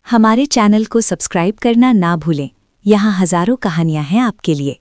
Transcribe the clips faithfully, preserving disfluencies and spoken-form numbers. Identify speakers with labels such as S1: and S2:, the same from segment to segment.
S1: हमारे चैनल को सब्सक्राइब करना ना भूलें। यहाँ हजारों कहानियां हैं आपके लिए।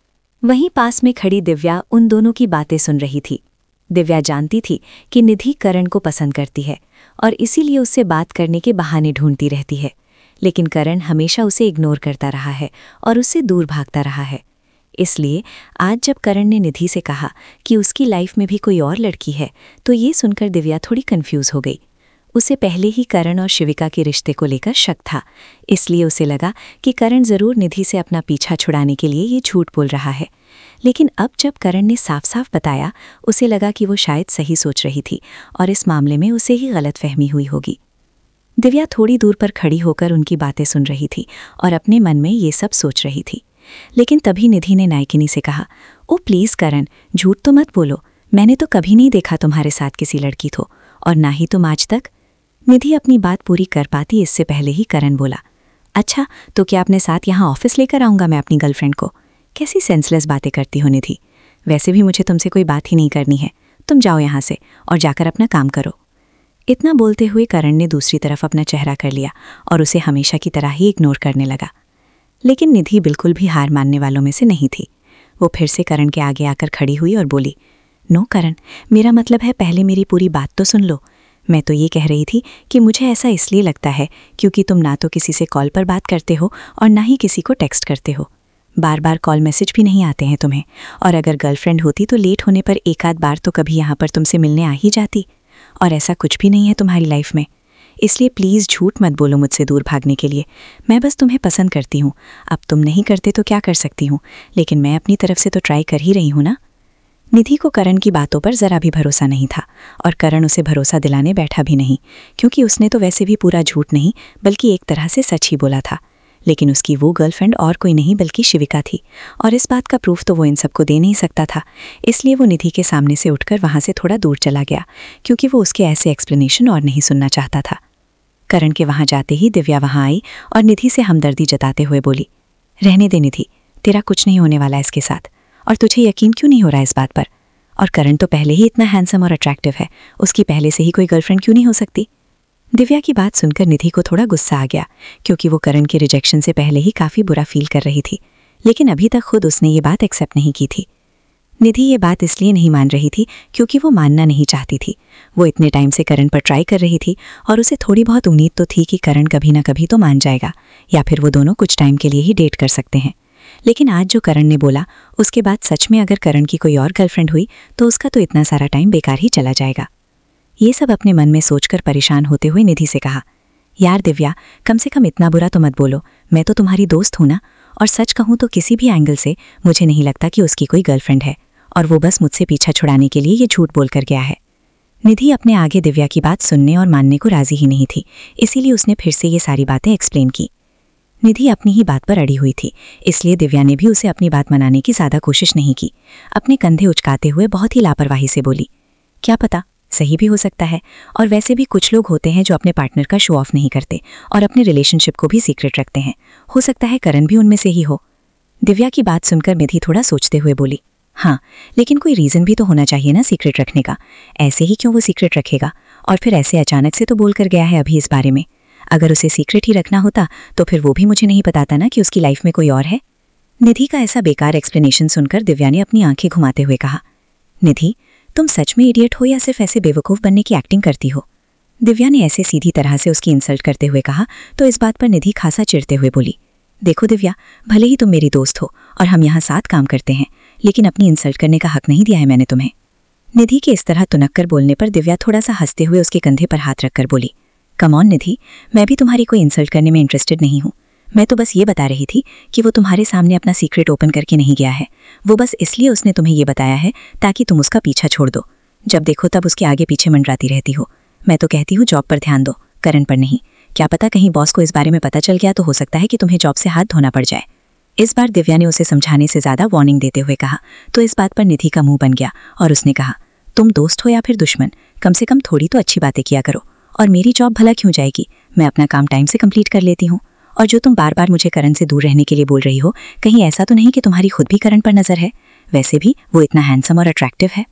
S1: वहीं पास में खड़ी दिव्या उन दोनों की बातें सुन रही थी। दिव्या जानती थी कि निधि करण को पसंद करती है और इसीलिए उससे बात करने के बहाने ढूंढती रहती है, लेकिन करण हमेशा उसे इग्नोर करता रहा है और उससे दूर भागता रहा है। इसलिए आज जब करण ने निधि से कहा कि उसकी लाइफ में भी कोई और लड़की है, तो ये सुनकर दिव्या थोड़ी कंफ्यूज हो गई। उसे पहले ही करण और शिविका के रिश्ते को लेकर शक था, इसलिए उसे लगा कि करण जरूर निधि से अपना पीछा छुड़ाने के लिए ये झूठ बोल रहा है। लेकिन अब जब करण ने साफ साफ बताया, उसे लगा कि वो शायद सही सोच रही थी और इस मामले में उसे ही गलतफहमी हुई होगी। दिव्या थोड़ी दूर पर खड़ी होकर उनकी बातें सुन रही थी और अपने मन में ये सब सोच रही थी। लेकिन तभी निधि ने नायकिनी से कहा, ओ प्लीज़ करण, झूठ तो मत बोलो, मैंने तो कभी नहीं देखा तुम्हारे साथ किसी लड़की को, और ना ही तुम आज तक। निधि अपनी बात पूरी कर पाती इससे पहले ही करण बोला, अच्छा तो क्या अपने साथ यहाँ ऑफिस लेकर आऊँगा मैं अपनी गर्लफ्रेंड को? कैसी सेंसलेस बातें करती हो निधि, वैसे भी मुझे तुमसे कोई बात ही नहीं करनी है, तुम जाओ यहाँ से और जाकर अपना काम करो। इतना बोलते हुए करण ने दूसरी तरफ अपना चेहरा कर लिया और उसे हमेशा की तरह ही इग्नोर करने लगा। लेकिन निधि बिल्कुल भी हार मानने वालों में से नहीं थी। वो फिर से करण के आगे आकर खड़ी हुई और बोली, नो करण, मेरा मतलब है पहले मेरी पूरी बात तो सुन लो। मैं तो ये कह रही थी कि मुझे ऐसा इसलिए लगता है क्योंकि तुम ना तो किसी से कॉल पर बात करते हो और ना ही किसी को टेक्स्ट करते हो। बार बार कॉल मैसेज भी नहीं आते हैं तुम्हें, और अगर गर्लफ्रेंड होती तो लेट होने पर एक आध बार तो कभी यहाँ पर तुमसे मिलने आ ही जाती, और ऐसा कुछ भी नहीं है तुम्हारी लाइफ में। इसलिए प्लीज़ झूठ मत बोलो मुझसे दूर भागने के लिए। मैं बस तुम्हें पसंद करती हूँ, अब तुम नहीं करते तो क्या कर सकती हूँ, लेकिन मैं अपनी तरफ से तो ट्राई कर ही रही हूँ ना। निधि को करण की बातों पर ज़रा भी भरोसा नहीं था और करण उसे भरोसा दिलाने बैठा भी नहीं, क्योंकि उसने तो वैसे भी पूरा झूठ नहीं बल्कि एक तरह से सच ही बोला था। लेकिन उसकी वो गर्लफ्रेंड और कोई नहीं बल्कि शिविका थी, और इस बात का प्रूफ तो वो इन सबको दे नहीं सकता था। इसलिए वो निधि के सामने से उठकर वहाँ से थोड़ा दूर चला गया, क्योंकि वो उसके ऐसे एक्सप्लेनेशन और नहीं सुनना चाहता था। करण के वहाँ जाते ही दिव्या वहाँ आई और निधि से हमदर्दी जताते हुए बोली, रहने दे निधि, तेरा कुछ नहीं होने वाला इसके साथ, और तुझे यकीन क्यों नहीं हो रहा इस बात पर? और करण तो पहले ही इतना हैंडसम और अट्रैक्टिव है, उसकी पहले से ही कोई गर्लफ्रेंड क्यों नहीं हो सकती? दिव्या की बात सुनकर निधि को थोड़ा गुस्सा आ गया, क्योंकि वो करण के रिजेक्शन से पहले ही काफ़ी बुरा फील कर रही थी, लेकिन अभी तक खुद उसने ये बात एक्सेप्ट नहीं की थी। निधि ये बात इसलिए नहीं मान रही थी क्योंकि वो मानना नहीं चाहती थी। वो इतने टाइम से करण पर ट्राई कर रही थी और उसे थोड़ी बहुत उम्मीद तो थी कि करण कभी ना कभी तो मान जाएगा, या फिर वो दोनों कुछ टाइम के लिए ही डेट कर सकते हैं। लेकिन आज जो करण ने बोला, उसके बाद सच में अगर करण की कोई और गर्लफ्रेंड हुई तो उसका तो इतना सारा टाइम बेकार ही चला जाएगा। ये सब अपने मन में सोचकर परेशान होते हुए निधि से कहा, यार दिव्या, कम से कम इतना बुरा तो मत बोलो, मैं तो तुम्हारी दोस्त हूँ ना, और सच कहूँ तो किसी भी एंगल से मुझे नहीं लगता कि उसकी कोई गर्लफ्रेंड है, और वो बस मुझसे पीछा छुड़ाने के लिए ये झूठ बोल कर गया है। निधि अपने आगे दिव्या की बात सुनने और मानने को राजी ही नहीं थी, इसीलिए उसने फिर से ये सारी बातें एक्सप्लेन की। निधि अपनी ही बात पर अड़ी हुई थी, इसलिए दिव्या ने भी उसे अपनी बात मनाने की ज़्यादा कोशिश नहीं की। अपने कंधे उचकाते हुए बहुत ही लापरवाही से बोली, क्या पता, सही भी हो सकता है, और वैसे भी कुछ लोग होते हैं जो अपने पार्टनर का शो ऑफ नहीं करते और अपने रिलेशनशिप को भी सीक्रेट रखते हैं, हो सकता है करण भी उनमें से ही हो। दिव्या की बात सुनकर निधि थोड़ा सोचते हुए बोली, हाँ, लेकिन कोई रीज़न भी तो होना चाहिए ना सीक्रेट रखने का, ऐसे ही क्यों वो सीक्रेट रखेगा? और फिर ऐसे अचानक से तो बोल कर गया है अभी इस बारे में। अगर उसे सीक्रेट ही रखना होता तो फिर वो भी मुझे नहीं बताता ना कि उसकी लाइफ में कोई और है। निधि का ऐसा बेकार एक्सप्लेनेशन सुनकर दिव्या ने अपनी आंखें घुमाते हुए कहा, निधि, तुम सच में इडियट हो या सिर्फ ऐसे बेवकूफ़ बनने की एक्टिंग करती हो? दिव्या ने ऐसे सीधी तरह से उसकी इंसल्ट करते हुए कहा तो इस बात पर निधि खासा चिढ़ते हुए बोली, देखो दिव्या, भले ही तुम मेरी दोस्त हो और हम यहाँ साथ काम करते हैं, लेकिन अपनी इंसल्ट करने का हक नहीं दिया है मैंने तुम्हें। निधि के इस तरह तुनक कर बोलने पर दिव्या थोड़ा सा हंसते हुए उसके कंधे पर हाथ रखकर बोली, कम ऑन निधि, मैं भी तुम्हारी कोई इंसल्ट करने में इंटरेस्टेड नहीं हूँ। मैं तो बस ये बता रही थी कि वो तुम्हारे सामने अपना सीक्रेट ओपन करके नहीं गया है, वो बस इसलिए उसने तुम्हें ये बताया है ताकि तुम उसका पीछा छोड़ दो। जब देखो तब उसके आगे पीछे मंडराती रहती हो। मैं तो कहती हूँ जॉब पर ध्यान दो, करण पर नहीं। क्या पता कहीं बॉस को इस बारे में पता चल गया तो हो सकता है कि तुम्हें जॉब से हाथ धोना पड़ जाए। इस बार दिव्या ने उसे समझाने से ज़्यादा वार्निंग देते हुए कहा, तो इस बात पर निधि का मुंह बन गया और उसने कहा, तुम दोस्त हो या फिर दुश्मन, कम से कम थोड़ी तो अच्छी बातें किया करो, और मेरी जॉब भला क्यों जाएगी? मैं अपना काम टाइम से कंप्लीट कर लेती हूँ। और जो तुम बार बार मुझे करण से दूर रहने के लिए बोल रही हो, कहीं ऐसा तो नहीं कि तुम्हारी खुद भी करण पर नज़र है? वैसे भी वो इतना हैंडसम और अट्रैक्टिव है।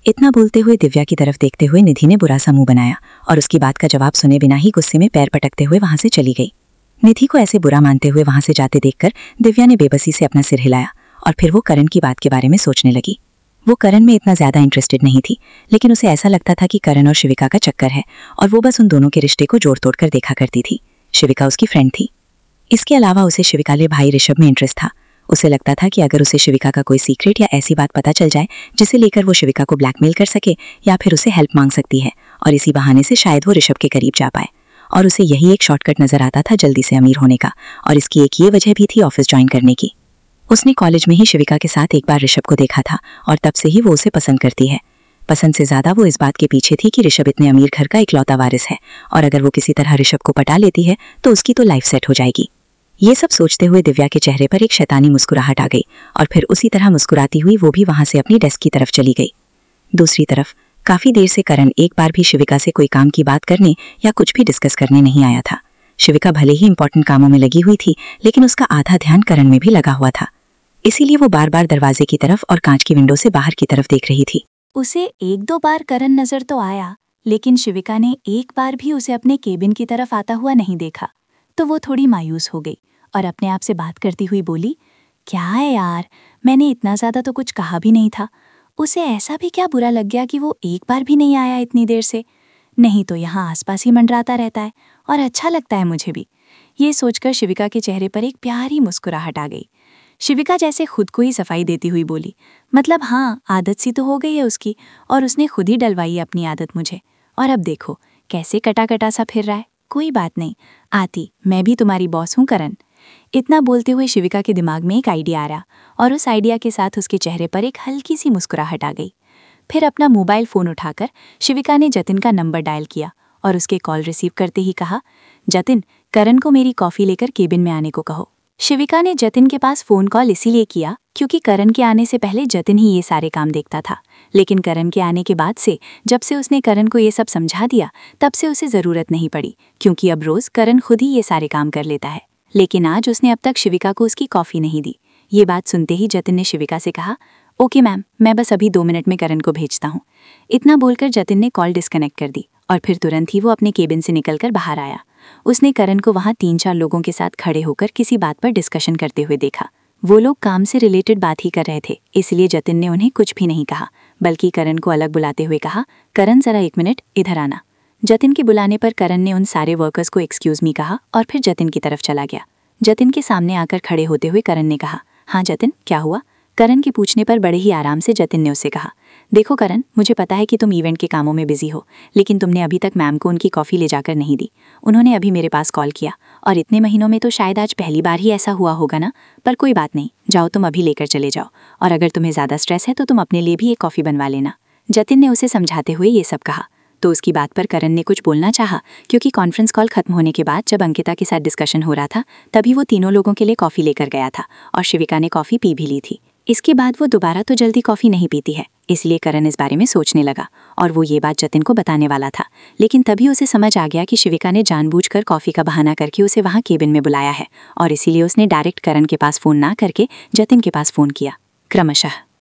S1: इतना बोलते हुए दिव्या की तरफ देखते हुए निधि ने बुरा सा मुंह बनाया और उसकी बात का जवाब सुने बिना ही गुस्से में पैर पटकते हुए वहां से चली गई। निधि को ऐसे बुरा मानते हुए वहां से जाते देखकर दिव्या ने बेबसी से अपना सिर हिलाया और फिर वो करण की बात के बारे में सोचने लगी। वो करण में इतना ज्यादा इंटरेस्टेड नहीं थी, लेकिन उसे ऐसा लगता था कि करण और शिविका का चक्कर है और वो बस उन दोनों के रिश्ते को जोड़ तोड़ कर देखा करती थी। शिविका उसकी फ्रेंड थी। इसके अलावा उसे शिविका के भाई ऋषभ में इंटरेस्ट था। उसे लगता था कि अगर उसे शिविका का कोई सीक्रेट या ऐसी बात पता चल जाए जिसे लेकर वो शिविका को ब्लैकमेल कर सके या फिर उसे हेल्प मांग सकती है और इसी बहाने से शायद वो ऋषभ के करीब जा पाए, और उसे यही एक शॉर्टकट नजर आता था जल्दी से अमीर होने का। और इसकी एक ये वजह भी थी ऑफिस ज्वाइन करने की। उसने कॉलेज में ही शिविका के साथ एक बार ऋषभ को देखा था और तब से ही वो उसे पसंद करती है। पसंद से ज्यादा वो इस बात के पीछे थी कि ऋषभ इतने अमीर घर का इकलौता वारिस है और अगर वो किसी तरह ऋषभ को पटा लेती है तो उसकी तो लाइफ सेट हो जाएगी। ये सब सोचते हुए दिव्या के चेहरे पर एक शैतानी मुस्कुराहट आ गई और फिर उसी तरह मुस्कुराती हुई वो भी वहां से अपनी डेस्क की तरफ चली गई। दूसरी तरफ काफी देर से करण एक बार भी शिविका से कोई काम की बात करने या कुछ भी डिस्कस करने नहीं आया था। शिविका भले ही इंपॉर्टेंट कामों में लगी हुई थी, लेकिन उसका आधा ध्यान करण में भी लगा हुआ था। इसीलिए वो बार बार दरवाजे की तरफ और कांच की विंडो से बाहर की तरफ देख रही थी।
S2: उसे एक दो बार करण नजर तो आया, लेकिन शिविका ने एक बार भी उसे अपने केबिन की तरफ आता हुआ नहीं देखा। तो वो थोड़ी मायूस हो गई और अपने आप से बात करती हुई बोली, क्या है यार, मैंने इतना ज्यादा तो कुछ कहा भी नहीं था। उसे ऐसा भी क्या बुरा लग गया कि वो एक बार भी नहीं आया इतनी देर से? नहीं तो यहाँ आसपास ही मंडराता रहता है और अच्छा लगता है मुझे भी। ये सोचकर शिविका के चेहरे पर एक प्यारी मुस्कुराहट आ गई। शिविका जैसे खुद को ही सफाई देती हुई बोली, मतलब हाँ, आदत सी तो हो गई है उसकी और उसने खुद ही डलवाई अपनी आदत मुझे, और अब देखो कैसे कटा कटा सा फिर रहा है। कोई बात नहीं, आती, मैं भी तुम्हारी बॉस हूँ करण। इतना बोलते हुए शिविका के दिमाग में एक आइडिया आ रहा और उस आइडिया के साथ उसके चेहरे पर एक हल्की सी मुस्कुराहट आ गई। फिर अपना मोबाइल फोन उठाकर शिविका ने जतिन का नंबर डायल किया और उसके कॉल रिसीव करते ही कहा, जतिन, करण को मेरी कॉफी लेकर केबिन में आने को कहो। शिविका ने जतिन के पास फोन कॉल इसीलिए किया क्योंकि करण के आने से पहले जतिन ही ये सारे काम देखता था, लेकिन करण के आने के बाद से जब से उसने करण को ये सब समझा दिया तब से उसे जरूरत नहीं पड़ी, क्योंकि अब रोज करण खुद ही ये सारे काम कर लेता है। लेकिन आज उसने अब तक शिविका को उसकी कॉफी नहीं दी। ये बात सुनते ही जतिन ने शिविका से कहा, ओके मैम, मैं बस अभी दो मिनट में करण को भेजता हूँ। इतना बोलकर जतिन ने कॉल डिस्कनेक्ट कर दी और फिर तुरंत ही वो अपने केबिन से निकलकर बाहर आया। उसने करण को वहाँ तीन चार लोगों के साथ खड़े होकर किसी बात पर डिस्कशन करते हुए देखा। वो लोग काम से रिलेटेड बात ही कर रहे थे, इसलिए जतिन ने उन्हें कुछ भी नहीं कहा, बल्कि करण को अलग बुलाते हुए कहा, करण जरा एक मिनट इधर आना। जतिन के बुलाने पर करण ने उन सारे वर्कर्स को एक्सक्यूज मी कहा और फिर जतिन की तरफ चला गया। जतिन के सामने आकर खड़े होते हुए करण ने कहा, हाँ जतिन, क्या हुआ? करण के पूछने पर बड़े ही आराम से जतिन ने उससे कहा, देखो करण, मुझे पता है कि तुम इवेंट के कामों में बिजी हो, लेकिन तुमने अभी तक मैम को उनकी कॉफ़ी ले जाकर नहीं दी। उन्होंने अभी मेरे पास कॉल किया और इतने महीनों में तो शायद आज पहली बार ही ऐसा हुआ होगा ना, पर कोई बात नहीं, जाओ तुम अभी लेकर चले जाओ, और अगर तुम्हें ज़्यादा स्ट्रेस है तो तुम अपने लिए भी एक कॉफ़ी बनवा लेना। जतिन ने उसे समझाते हुए ये सब कहा। तो उसकी बात पर करण ने कुछ बोलना चाहा, क्योंकि कॉन्फ्रेंस कॉल खत्म होने के बाद जब अंकिता के साथ डिस्कशन हो रहा था तभी वो तीनों लोगों के लिए कॉफ़ी लेकर गया था और शिविका ने कॉफ़ी पी भी ली थी। इसके बाद वो दोबारा तो जल्दी कॉफ़ी नहीं पीती है, इसलिए करण इस बारे में सोचने लगा और वो ये बात जतिन को बताने वाला था, लेकिन तभी उसे समझ आ गया कि शिविका ने जानबूझकर कॉफ़ी का बहाना करके उसे वहाँ केबिन में बुलाया है और इसीलिए उसने डायरेक्ट करण के पास फ़ोन ना करके जतिन के पास फ़ोन किया। क्रमशः